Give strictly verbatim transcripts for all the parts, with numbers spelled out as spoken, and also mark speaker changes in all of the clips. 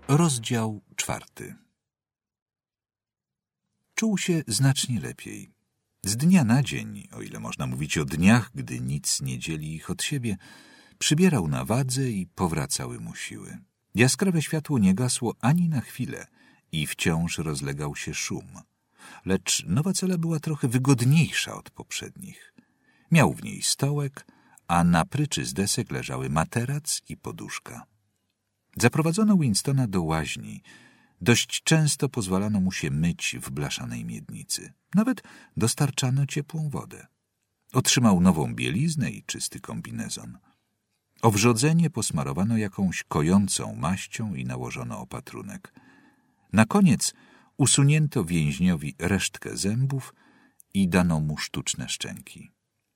Speaker 1: Rozdział czwarty. Czuł się znacznie lepiej. Z dnia na dzień, o ile można mówić o dniach, gdy nic nie dzieli ich od siebie, przybierał na wadze i powracały mu siły. Jaskrawe światło nie gasło ani na chwilę i wciąż rozlegał się szum. Lecz nowa cela była trochę wygodniejsza od poprzednich. Miał w niej stołek, a na pryczy z desek leżały materac i poduszka. Zaprowadzono Winstona do łaźni. Dość często pozwalano mu się myć w blaszanej miednicy. Nawet dostarczano ciepłą wodę. Otrzymał nową bieliznę i czysty kombinezon. Owrzodzenie posmarowano jakąś kojącą maścią i nałożono opatrunek. Na koniec usunięto więźniowi resztkę zębów i dano mu sztuczne szczęki.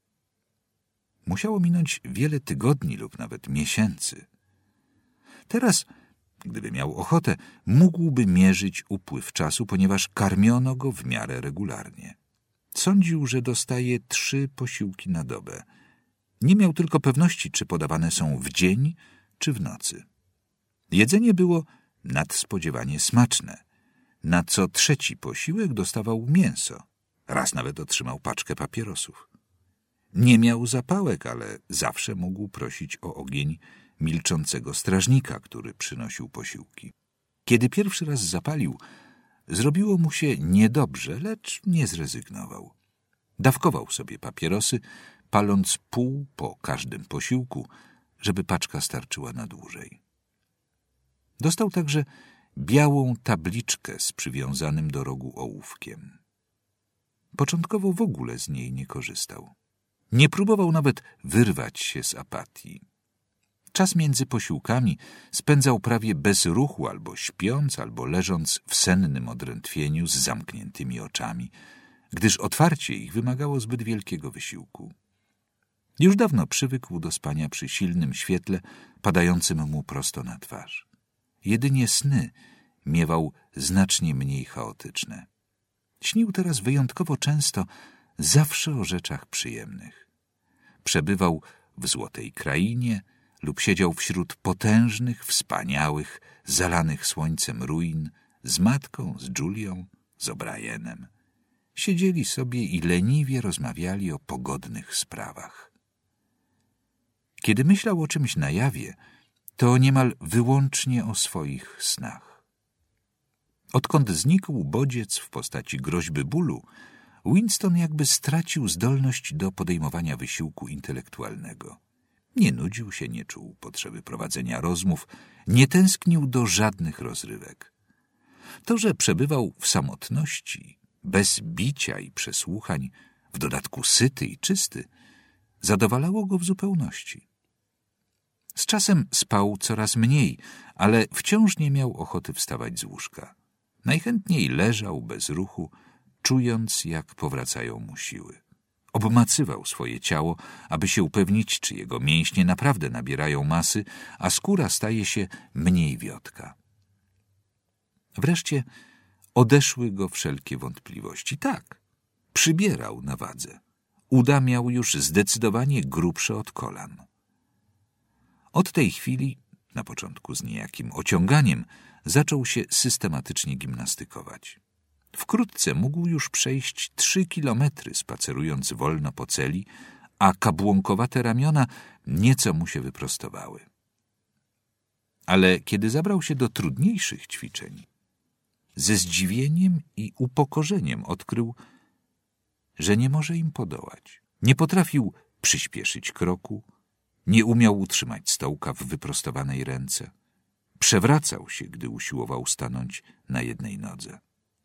Speaker 1: Musiało minąć wiele tygodni lub nawet miesięcy. Teraz, gdyby miał ochotę, mógłby mierzyć upływ czasu, ponieważ karmiono go w miarę regularnie. Sądził, że dostaje trzy posiłki na dobę. Nie miał tylko pewności, czy podawane są w dzień, czy w nocy. Jedzenie było nadspodziewanie smaczne. Na co trzeci posiłek dostawał mięso. Raz nawet otrzymał paczkę papierosów. Nie miał zapałek, ale zawsze mógł prosić o ogień milczącego strażnika, który przynosił posiłki. Kiedy pierwszy raz zapalił, zrobiło mu się niedobrze, lecz nie zrezygnował. Dawkował sobie papierosy, paląc pół po każdym posiłku, żeby paczka starczyła na dłużej. Dostał także białą tabliczkę z przywiązanym do rogu ołówkiem. Początkowo w ogóle z niej nie korzystał. Nie próbował nawet wyrwać się z apatii. Czas między posiłkami spędzał prawie bez ruchu, albo śpiąc, albo leżąc w sennym odrętwieniu z zamkniętymi oczami, gdyż otwarcie ich wymagało zbyt wielkiego wysiłku. Już dawno przywykł do spania przy silnym świetle padającym mu prosto na twarz. Jedynie sny miewał znacznie mniej chaotyczne. Śnił teraz wyjątkowo często, zawsze o rzeczach przyjemnych. Przebywał w złotej krainie lub siedział wśród potężnych, wspaniałych, zalanych słońcem ruin z matką, z Julią, z O'Brienem. Siedzieli sobie i leniwie rozmawiali o pogodnych sprawach. Kiedy myślał o czymś na jawie, to niemal wyłącznie o swoich snach. Odkąd znikł bodziec w postaci groźby bólu, Winston jakby stracił zdolność do podejmowania wysiłku intelektualnego. Nie nudził się, nie czuł potrzeby prowadzenia rozmów, nie tęsknił do żadnych rozrywek. To, że przebywał w samotności, bez bicia i przesłuchań, w dodatku syty i czysty, zadowalało go w zupełności. Z czasem spał coraz mniej, ale wciąż nie miał ochoty wstawać z łóżka. Najchętniej leżał bez ruchu, czując, jak powracają mu siły. Obmacywał swoje ciało, aby się upewnić, czy jego mięśnie naprawdę nabierają masy, a skóra staje się mniej wiotka. Wreszcie odeszły go wszelkie wątpliwości. Tak, przybierał na wadze. Uda miał już zdecydowanie grubsze od kolan. Od tej chwili, na początku z niejakim ociąganiem, zaczął się systematycznie gimnastykować. Wkrótce mógł już przejść trzy kilometry, spacerując wolno po celi, a kabłąkowate ramiona nieco mu się wyprostowały. Ale kiedy zabrał się do trudniejszych ćwiczeń, ze zdziwieniem i upokorzeniem odkrył, że nie może im podołać. Nie potrafił przyspieszyć kroku, nie umiał utrzymać stołka w wyprostowanej ręce. Przewracał się, gdy usiłował stanąć na jednej nodze.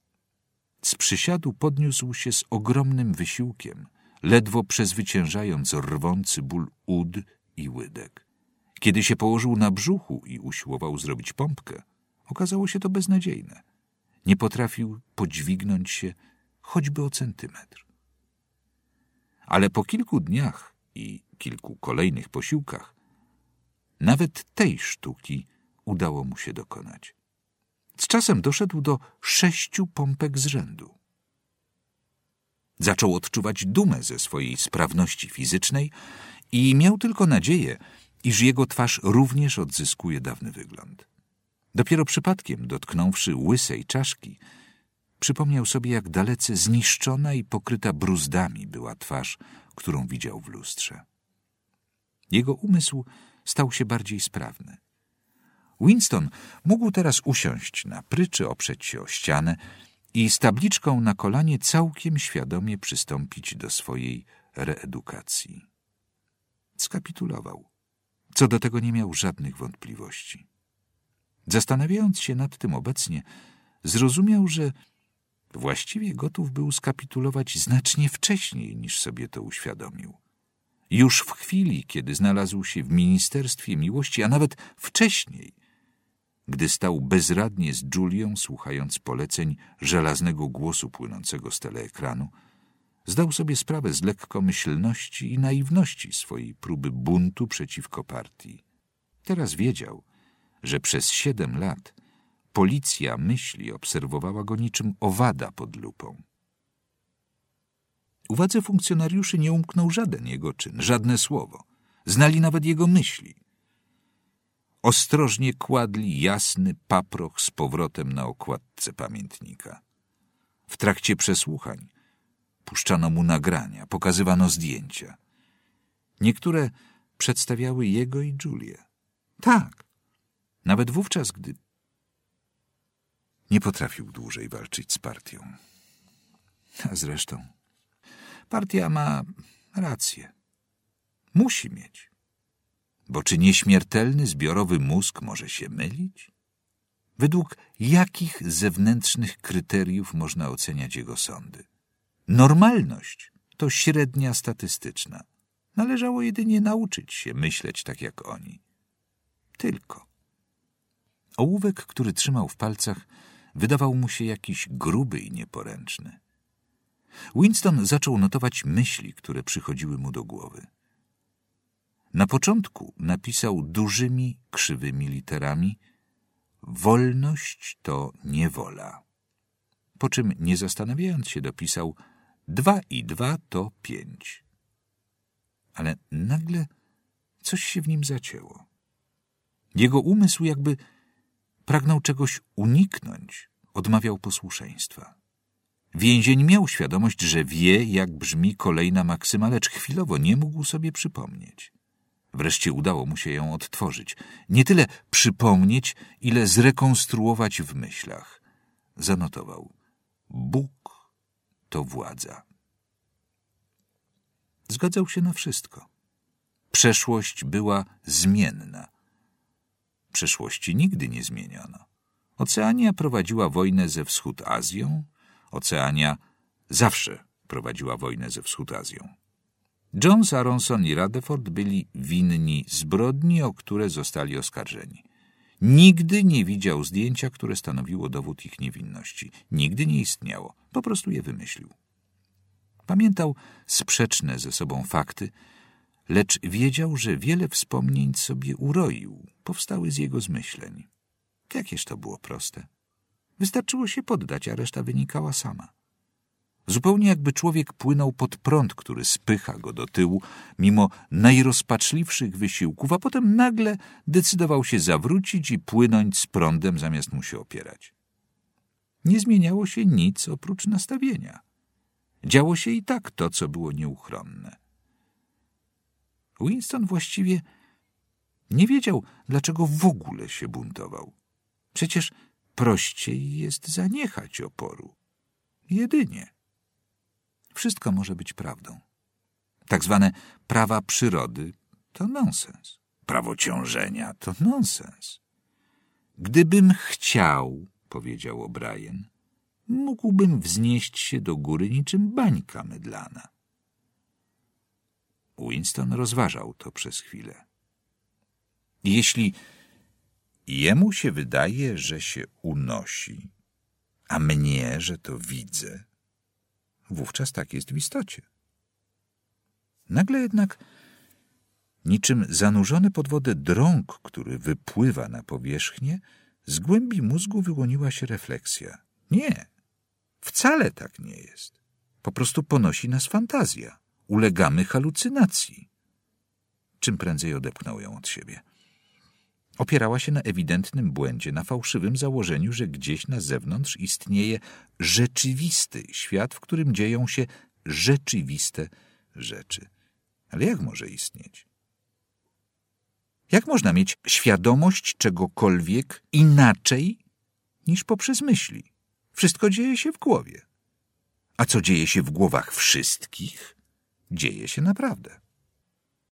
Speaker 1: Z przysiadu podniósł się z ogromnym wysiłkiem, ledwo przezwyciężając rwący ból ud i łydek. Kiedy się położył na brzuchu i usiłował zrobić pompkę, okazało się to beznadziejne. Nie potrafił podźwignąć się choćby o centymetr. Ale po kilku dniach i kilku kolejnych posiłkach nawet tej sztuki udało mu się dokonać. Z czasem doszedł do sześciu pompek z rzędu. Zaczął odczuwać dumę ze swojej sprawności fizycznej i miał tylko nadzieję, iż jego twarz również odzyskuje dawny wygląd. Dopiero przypadkiem, dotknąwszy łysej czaszki, przypomniał sobie, jak dalece zniszczona i pokryta bruzdami była twarz, którą widział w lustrze. Jego umysł stał się bardziej sprawny. Winston mógł teraz usiąść na pryczy, oprzeć się o ścianę i z tabliczką na kolanie całkiem świadomie przystąpić do swojej reedukacji. Skapitulował. Co do tego nie miał żadnych wątpliwości. Zastanawiając się nad tym obecnie, zrozumiał, że właściwie gotów był skapitulować znacznie wcześniej, niż sobie to uświadomił. Już w chwili, kiedy znalazł się w Ministerstwie Miłości, a nawet wcześniej, gdy stał bezradnie z Julią, słuchając poleceń żelaznego głosu płynącego z teleekranu, zdał sobie sprawę z lekkomyślności i naiwności swojej próby buntu przeciwko partii. Teraz wiedział, że przez siedem lat policja myśli obserwowała go niczym owada pod lupą. Uwadze funkcjonariuszy nie umknął żaden jego czyn, żadne słowo. Znali nawet jego myśli. Ostrożnie kładli jasny paproch z powrotem na okładce pamiętnika. W trakcie przesłuchań puszczano mu nagrania, pokazywano zdjęcia. Niektóre przedstawiały jego i Julię. Tak, nawet wówczas, gdy nie potrafił dłużej walczyć z partią. A zresztą partia ma rację. Musi mieć. Bo czy nieśmiertelny zbiorowy mózg może się mylić? Według jakich zewnętrznych kryteriów można oceniać jego sądy? Normalność to średnia statystyczna. Należało jedynie nauczyć się myśleć tak jak oni. Tylko. Ołówek, który trzymał w palcach, wydawał mu się jakiś gruby i nieporęczny. Winston zaczął notować myśli, które przychodziły mu do głowy. Na początku napisał dużymi, krzywymi literami: wolność to niewola. Po czym, nie zastanawiając się, dopisał: dwa i dwa to pięć. Ale nagle coś się w nim zacięło. Jego umysł jakby pragnął czegoś uniknąć, odmawiał posłuszeństwa. Więzień miał świadomość, że wie, jak brzmi kolejna maksyma, lecz chwilowo nie mógł sobie przypomnieć. Wreszcie udało mu się ją odtworzyć. Nie tyle przypomnieć, ile zrekonstruować w myślach. Zanotował: Bóg to władza. Zgadzał się na wszystko. Przeszłość była zmienna. Przeszłości nigdy nie zmieniono. Oceania prowadziła wojnę ze Wschód Azją. Oceania zawsze prowadziła wojnę ze Wschód Azją. Jones, Aronson i Rutherford byli winni zbrodni, o które zostali oskarżeni. Nigdy nie widział zdjęcia, które stanowiło dowód ich niewinności. Nigdy nie istniało. Po prostu je wymyślił. Pamiętał sprzeczne ze sobą fakty, lecz wiedział, że wiele wspomnień sobie uroił. Powstały z jego zmyśleń. Jakież to było proste. Wystarczyło się poddać, a reszta wynikała sama. Zupełnie jakby człowiek płynął pod prąd, który spycha go do tyłu, mimo najrozpaczliwszych wysiłków, a potem nagle decydował się zawrócić i płynąć z prądem, zamiast mu się opierać. Nie zmieniało się nic oprócz nastawienia. Działo się i tak to, co było nieuchronne. Winston właściwie nie wiedział, dlaczego w ogóle się buntował. Przecież prościej jest zaniechać oporu. Jedynie. Wszystko może być prawdą. Tak zwane prawa przyrody to nonsens. Prawo ciążenia to nonsens. Gdybym chciał, powiedział O'Brien, mógłbym wznieść się do góry niczym bańka mydlana. Winston rozważał to przez chwilę. Jeśli jemu się wydaje, że się unosi, a mnie, że to widzę, wówczas tak jest w istocie. Nagle jednak, niczym zanurzony pod wodę drąg, który wypływa na powierzchnię, z głębi mózgu wyłoniła się refleksja. Nie, wcale tak nie jest. Po prostu ponosi nas fantazja. Ulegamy halucynacji. Czym prędzej odepchnął ją od siebie. opierała się na ewidentnym błędzie, na fałszywym założeniu, że gdzieś na zewnątrz istnieje rzeczywisty świat, w którym dzieją się rzeczywiste rzeczy. Ale jak może istnieć? Jak można mieć świadomość czegokolwiek inaczej niż poprzez myśli? Wszystko dzieje się w głowie. A co dzieje się w głowach wszystkich, dzieje się naprawdę.